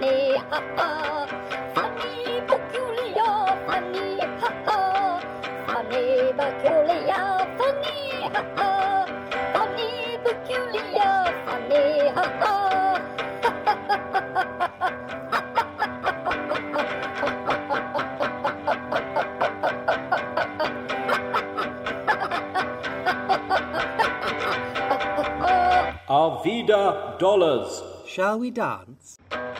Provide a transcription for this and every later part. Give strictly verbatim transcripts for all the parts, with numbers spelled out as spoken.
funny, ha ha. Funny, peculiar, funny, ha ha. Funny, peculiar, funny, ha ha. Funny, peculiar, funny, ha ha. Arvida dollars. Shall we dance?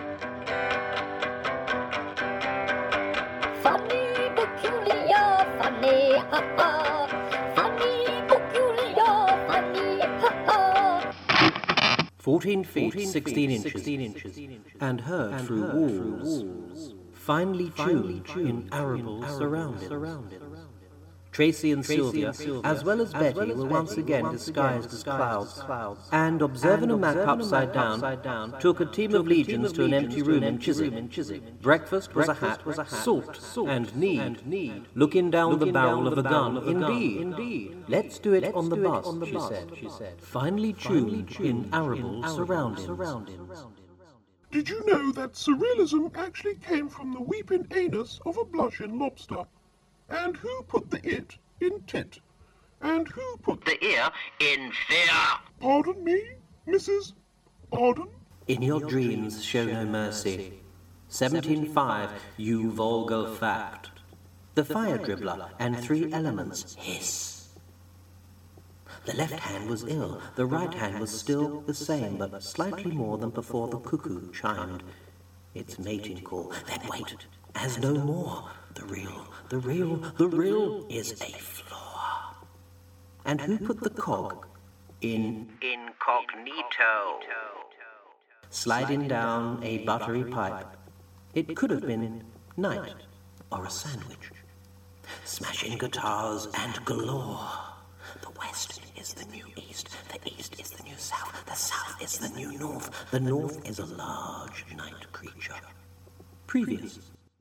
Funny, peculiar, funny, ha ha. Funny, peculiar, funny, ha ha. Fourteen feet, sixteen inches, and heard through walls, finely tuned in arable surroundings. Tracy and Sylvia, as well as Betty, were once again disguised as clouds, and, observing a map upside down, took a team of legions to an empty room in Chiswick. Breakfast was a hat, salt, and need, looking down the barrel of a gun, indeed. Let's do it on the bus, she said, finely tuned in arable surroundings. Did you know that surrealism actually came from the weeping anus of a blushing lobster? And who put the it in tit? And who put the ear in fear? Pardon me, Missus Arden? In your dreams show no mercy. seventeen five, you vulgar fact. The fire dribbler and three elements hiss. The left hand was ill, the right hand was still the same, but slightly more than before the cuckoo chimed its mating call. Then wait, as no more. The real, the real, the real is a flaw. And who put the cog in incognito? Sliding down a buttery pipe. It could have been night or a sandwich. Smashing guitars and galore. The West is the new East. The East is the new South. The South is the new North. The North is a large night creature. Previous.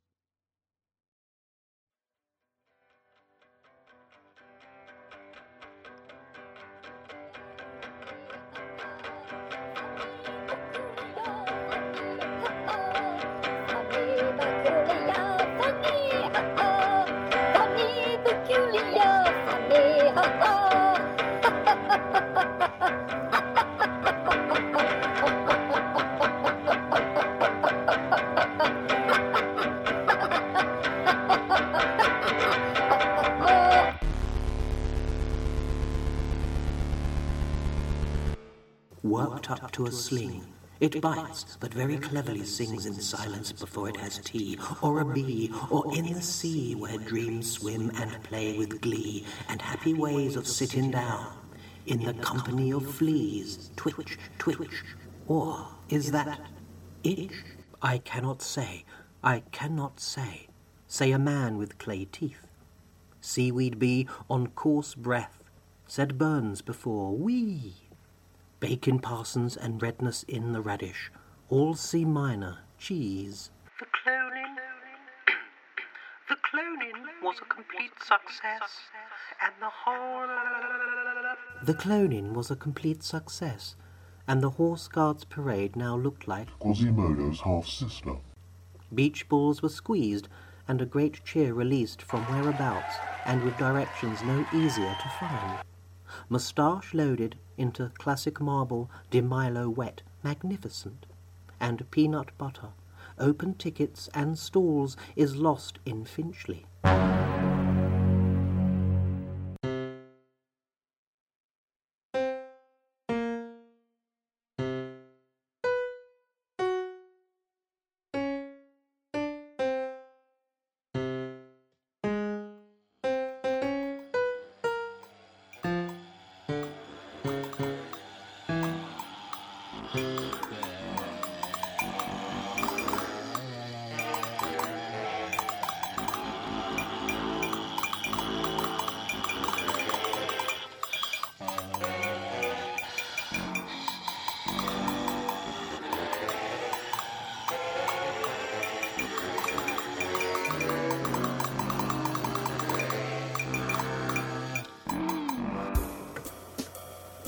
Worked up to a sling. It bites, but very cleverly sings in silence before it has tea, or a bee, or in the sea where dreams swim and play with glee, and happy ways of sitting down, in the company of fleas, twitch, twitch, or is that itch? I cannot say, I cannot say, say a man with clay teeth. Seaweed bee on coarse breath, said Burns before, wee. Bacon Parsons and redness in the radish, all C minor, cheese. The cloning, the cloning was a complete success, and the whole... The cloning was a complete success, and the Horse Guards parade now looked like Quasimodo's half-sister. Beach balls were squeezed, and a great cheer released from whereabouts, and with directions no easier to find. Moustache loaded into classic marble, De Milo wet, magnificent, and peanut butter, open tickets and stalls is lost in Finchley.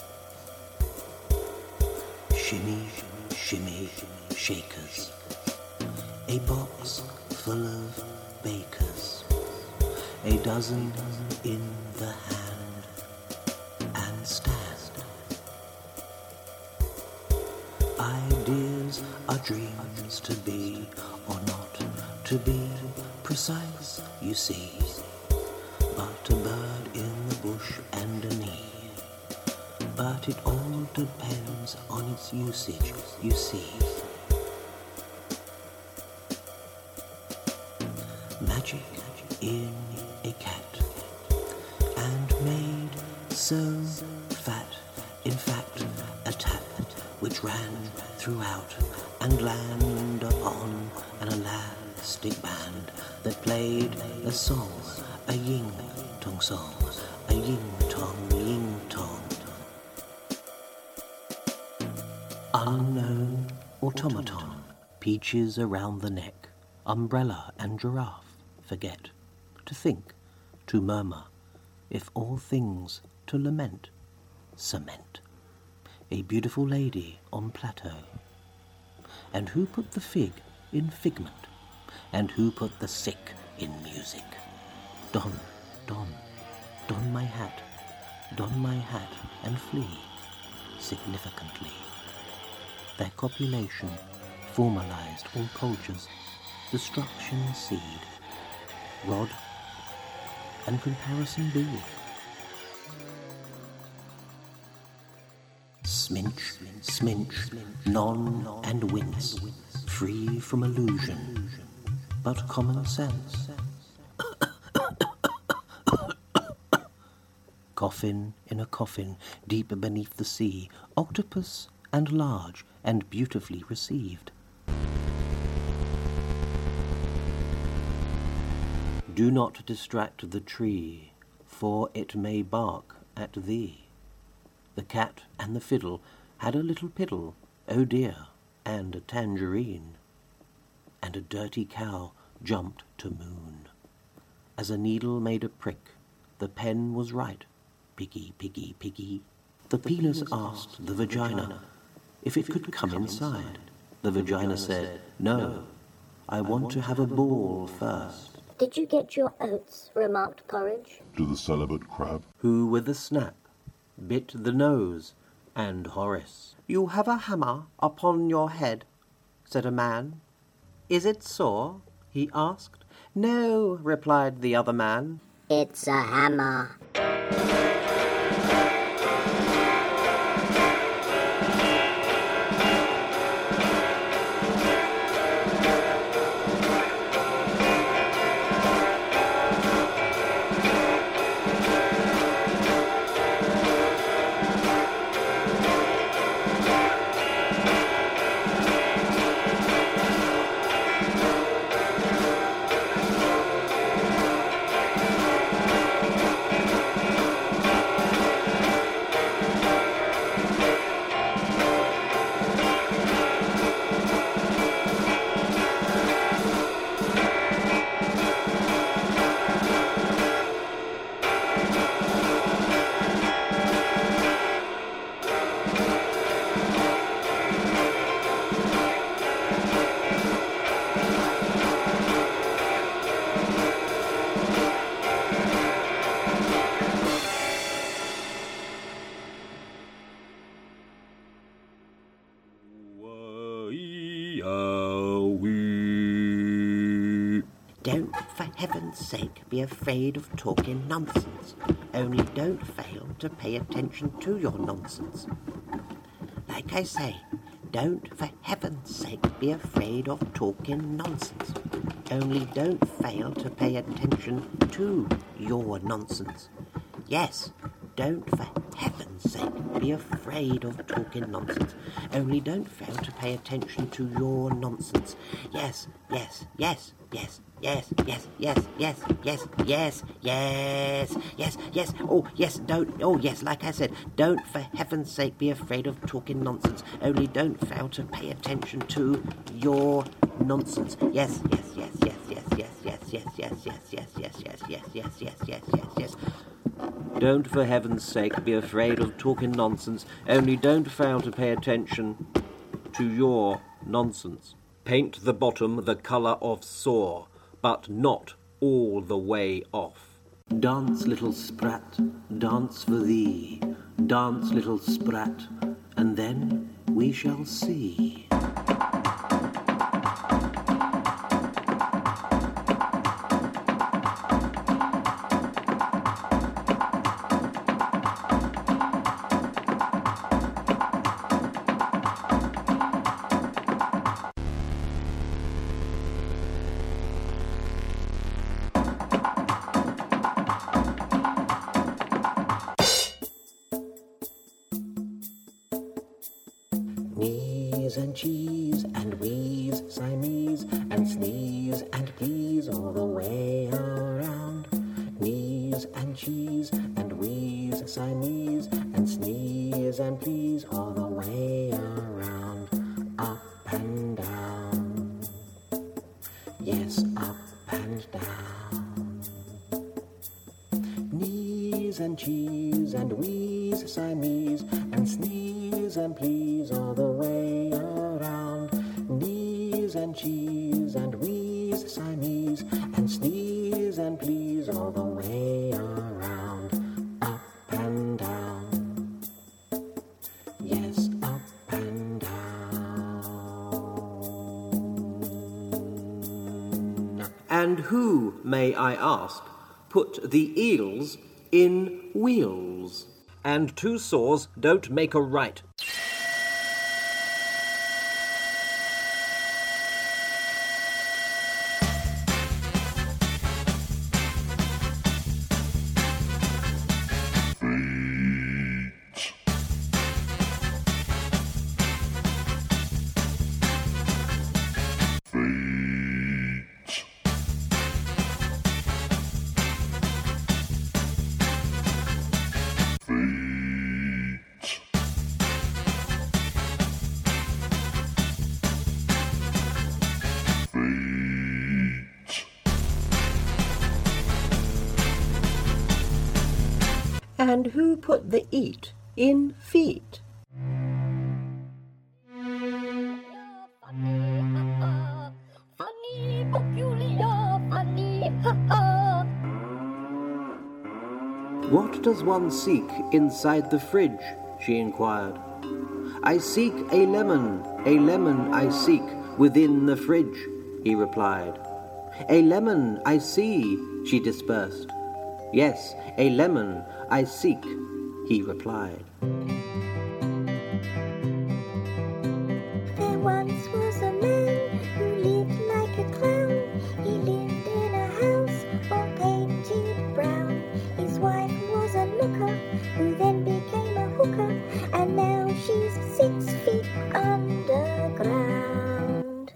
Shimmy, shimmy, shakers. A box full of bakers, a dozen in the hand and stand. Ideas are dreams to be or not to be precise, you see. But a bird in the bush and a knee. But it all depends on its usage, you see. Magic in a cat, and made so fat, in fact, a tap which ran throughout and land upon an elastic band that played a song, a ying-tong song, a ying-tong, ying-tong. Unknown automaton, peaches around the neck, umbrella and giraffe, forget, to think, to murmur, if all things to lament, cement. A beautiful lady on plateau. And who put the fig in figment? And who put the sick in music? Don, don, don my hat, don my hat and flee, significantly. Their copulation formalized all cultures, destruction seed, rod and comparison be. Sminch, sminch, non and wince, free from illusion, but common sense. Coffin in a coffin, deep beneath the sea, octopus and large and beautifully received. Do not distract the tree, for it may bark at thee. The cat and the fiddle had a little piddle, oh dear, and a tangerine. And a dirty cow jumped to moon. As a needle made a prick, the pen was right, piggy, piggy, piggy. The penis asked the vagina if it could come inside. The vagina said, no, I want to have a ball first. Did you get your oats? Remarked Porridge. To the celibate crab. Who with a snap bit the nose, and Horace. You have a hammer upon your head, said a man. Is it sore? He asked. No, replied the other man. It's a hammer. Don't, for heaven's sake, be afraid of talking nonsense. Only don't fail to pay attention to your nonsense. Like I say, don't, for heaven's sake, be afraid of talking nonsense. Only don't fail to pay attention to your nonsense. Yes, don't, for heaven's sake, be afraid of talking nonsense. Only don't fail to pay attention to your nonsense. Yes, yes, yes, yes. Yes, yes, yes, yes, yes, yes, yes, yes, yes, oh, yes, don't, oh, yes, like I said, don't, for heaven's sake, be afraid of talking nonsense. Only don't fail to pay attention to your nonsense. Yes, yes, yes, yes, yes, yes, yes, yes, yes, yes, yes, yes, yes, yes, yes, yes, yes, yes, yes. Don't, for heaven's sake, be afraid of talking nonsense. Only don't fail to pay attention to your nonsense. Paint the bottom the colour of sore, but not all the way off. Dance, little sprat, dance for thee. Dance, little sprat, and then we shall see. Knees and cheese and wheeze, Siamese, and sneeze and please all the way around. Knees and cheese and wheeze, Siamese, and sneeze and please all the way around. Up and down, yes, up and down. Knees and cheese and wheeze, Siamese, and sneeze and please all the way around. Knees and cheese and wheeze, Siamese, and sneeze and please all the way around. Up and down, yes, up and down. And who, may I ask, put the eels in wheels? And two saws don't make a right. And who put the eat in feet? Funny, peculiar, funny, ha ha. What does one seek inside the fridge? She inquired. I seek a lemon, a lemon I seek within the fridge, he replied. A lemon I see, she dispersed. Yes, a lemon I seek, he replied. There once was a man who lived like a clown. He lived in a house all painted brown. His wife was a looker who then became a hooker, and now she's six feet underground.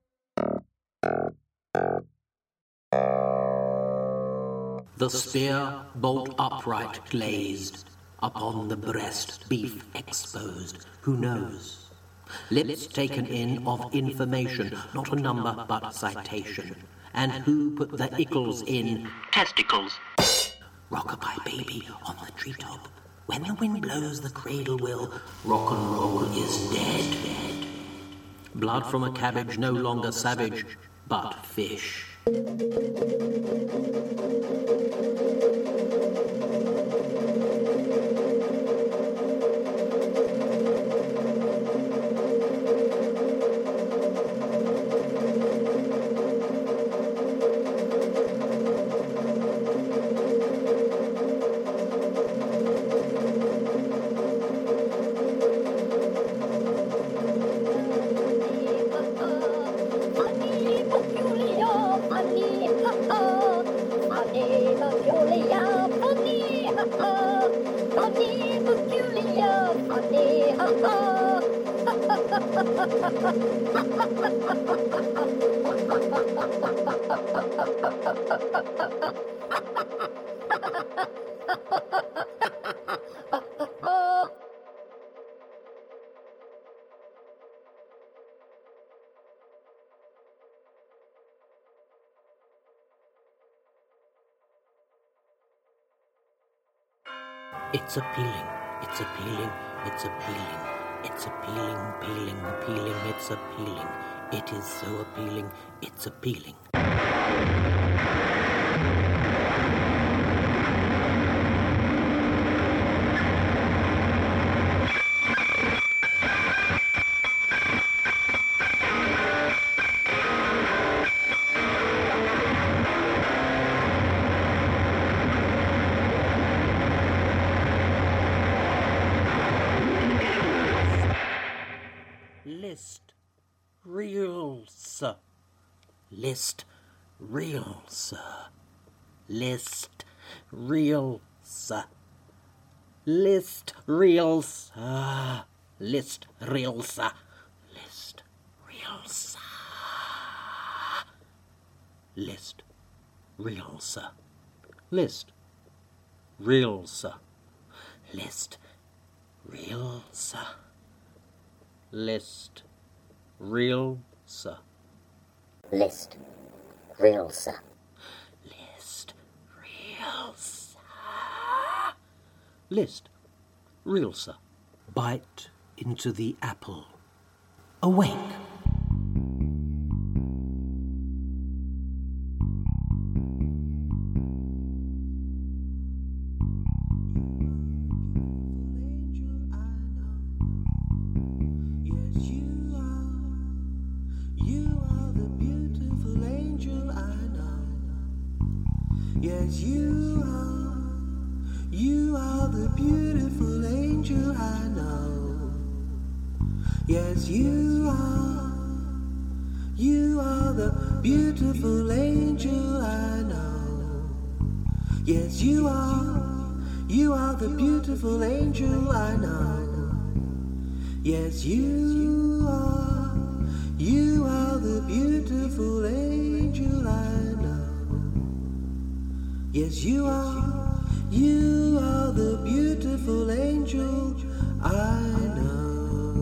The spear, bolt upright glazed, upon the breast beef exposed, who knows? Lips taken in of information, not a number but citation. And who put the ickles in? Testicles. Rockabye baby on the treetop. When the wind blows the cradle will, rock and roll is dead. Blood from a cabbage no longer savage, but fish. It's appealing, it's appealing, it's appealing. It's appealing, peeling, appealing, it's appealing. It is so appealing, it's appealing. List real, sir. List real, sir. List real, sir. List real, sir. List real, sir. List real, sir. List real, sir. List real, sir. List real, sir. List real, sir. List real, sir. List real, sir. List real, sir. Bite into the apple. Awake. Yes, you are. You are the beautiful angel I know. Yes, you are. You are the beautiful angel I know. Yes, you are. You are the beautiful angel I know. Yes, you are. You are the beautiful angel I know. Yes, you are, you are the beautiful angel I know.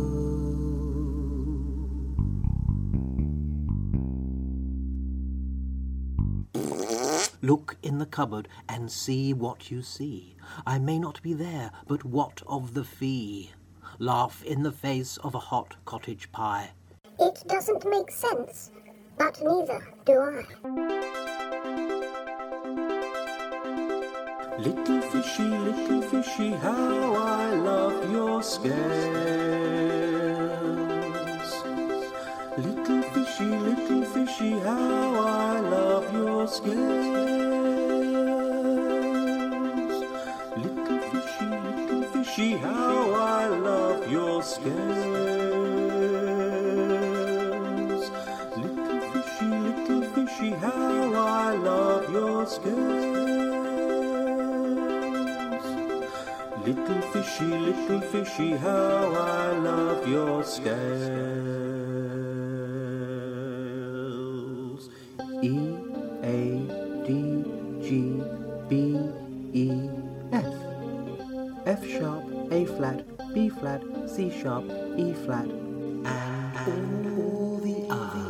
Look in the cupboard and see what you see. I may not be there, but what of the fee? Laugh in the face of a hot cottage pie. It doesn't make sense, but neither do I. Little fishy, little fishy, how I love your scales. Little fishy, little fishy, how I love your scales. Little fishy, little fishy, how I love your scales. Little fishy, little fishy, how I love your scales. Little fishy, little fishy, how I love your scales. E, A, D, G, B, E, F. F sharp, A flat, B flat, C sharp, E flat, and, and all the others.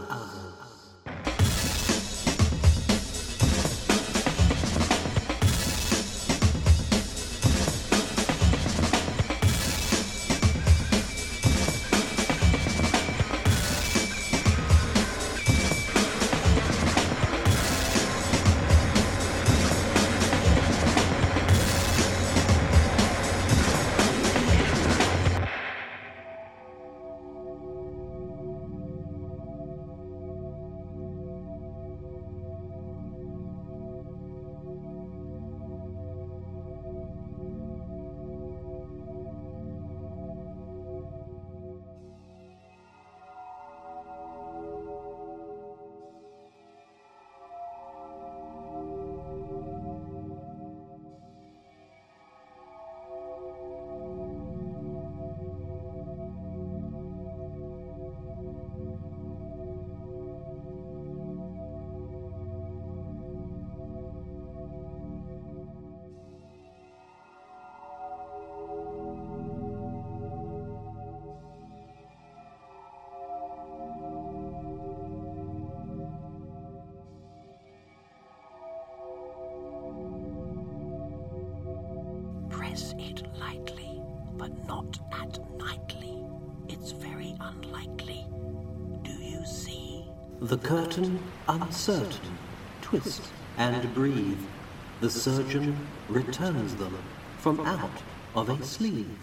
Press it lightly, but not at nightly. It's very unlikely. Do you see? The curtain, uncertain, twist and breathe. The surgeon returns them from out of a sleeve.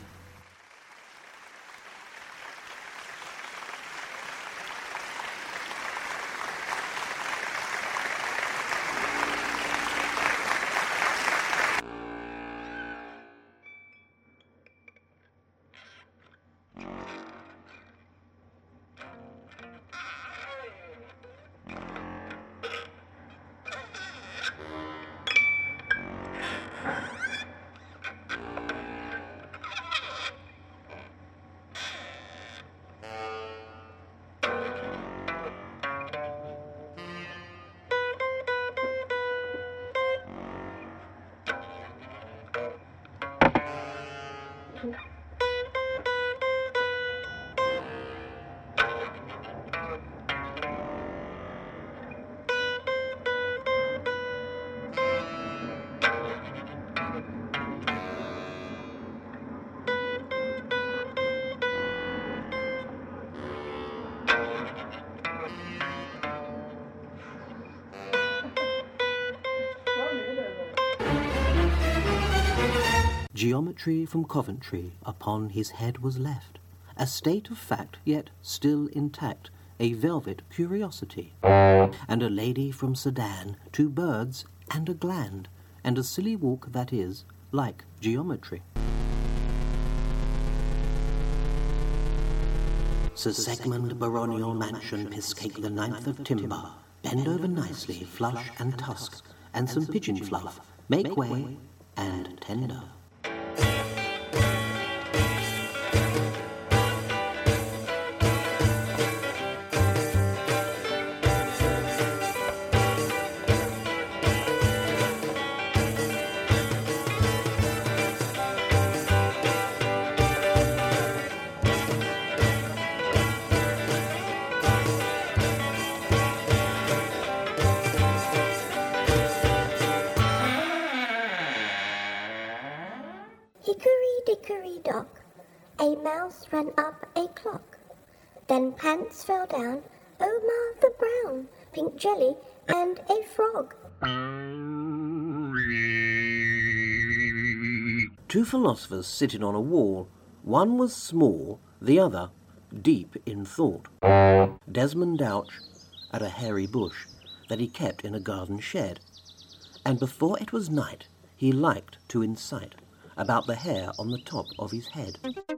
Geometry from Coventry upon his head was left, a state of fact yet still intact, a velvet curiosity. And a lady from Sedan, two birds and a gland, and a silly walk that is like geometry. Sir Segmund Baronial Mansion, Piscake the ninth of timber, bend over nicely, flush and tusk, and some pigeon fluff, make way and tender. Hickory-dickory-dock, a mouse ran up a clock. Then pants fell down, Omar the Brown, pink jelly, and a frog. Two philosophers sitting on a wall. One was small, the other deep in thought. Desmond Douch at a hairy bush that he kept in a garden shed. And before it was night, he liked to incite about the hair on the top of his head.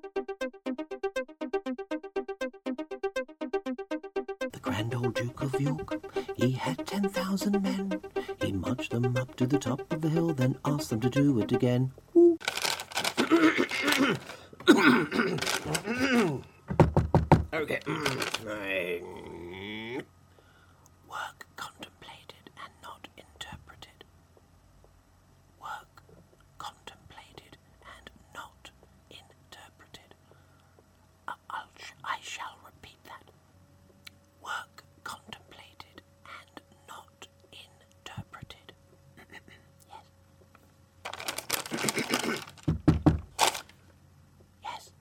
The grand old Duke of York, he had ten thousand men. He marched them up to the top of the hill, then asked them to do it again. Ooh. Okay. Work contemplated and not interpreted. Work contemplated and not interpreted. I- I'll sh- I shall repeat that. Work contemplated and not interpreted. Yes. Yes.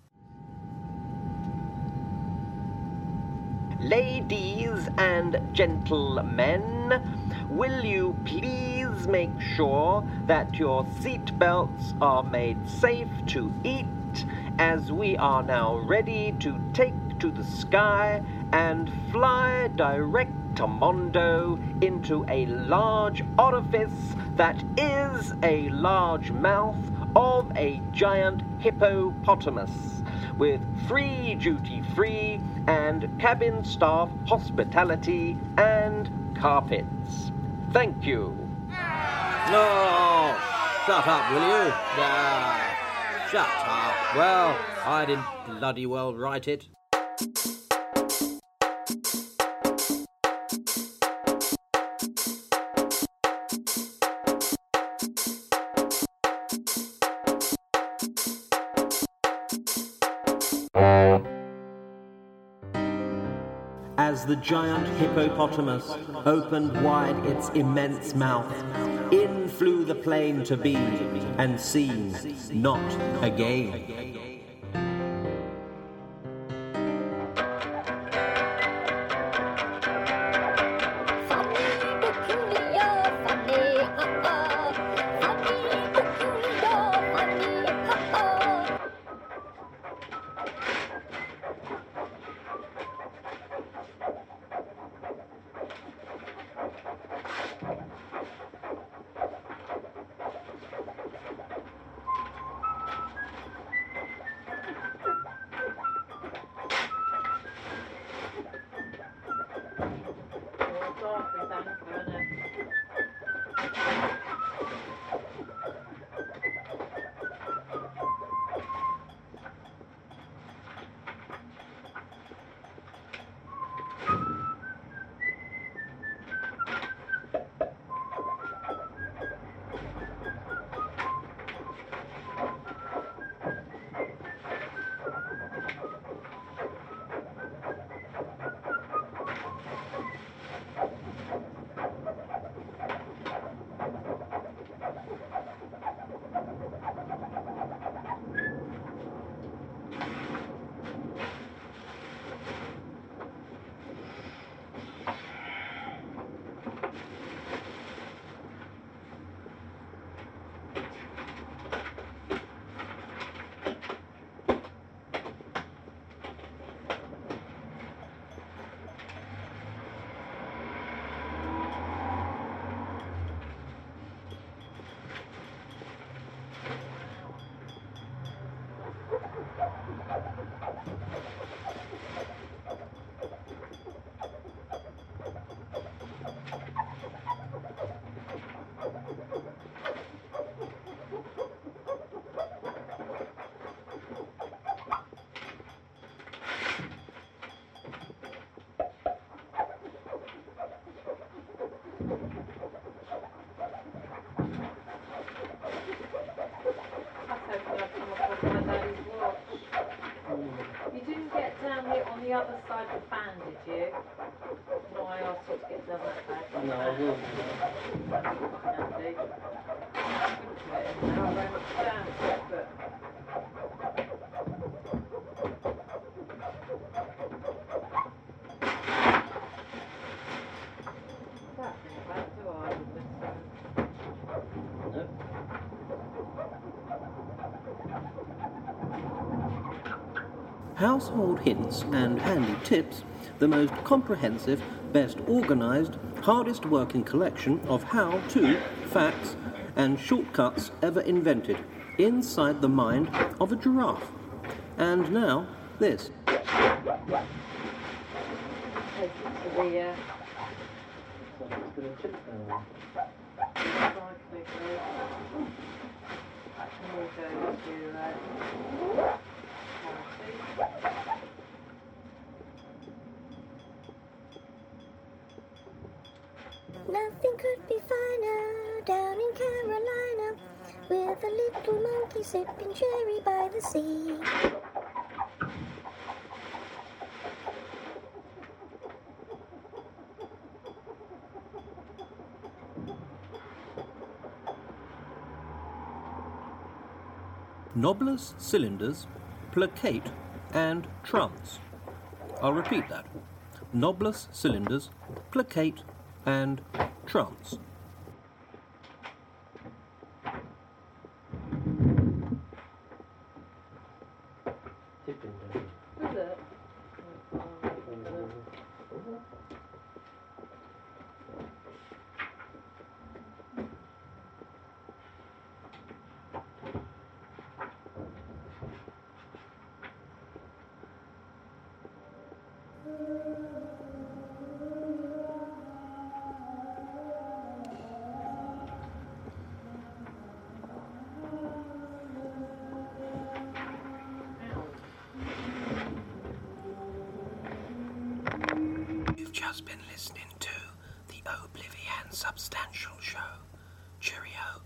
Ladies and gentlemen, will you please make sure that your seat belts are made safe to eat, as we are now ready to take to the sky and fly directamundo into a large orifice that is a large mouth of a giant hippopotamus, with free duty-free and cabin staff hospitality and carpets. Thank you. Oh, shut up, will you? Uh, shut up. Well, I didn't bloody well write it. As the giant hippopotamus opened wide its immense mouth, in flew the plane to be, and seen not again. other side of the fan, did you? No, I asked you to get the other side. No, I will. That'd be quite handy. Now I won't stand it, but... That thing back to I with this one. No. Household Hints and Handy Tips, the most comprehensive, best organised, hardest working collection of how-to, facts and shortcuts ever invented, inside the mind of a giraffe. And now, this. Take it to the, uh, It's going to chip down. recycling group. And we'll go to, uh, charity. Nothing could be finer down in Carolina, with a little monkey sipping cherry by the sea. Knobless cylinders, placate and trunks. I'll repeat that. Knobless cylinders, placate and trunks. Tipping down. Is it? You've just been listening to the Oblivion Substantial Show. Cheerio.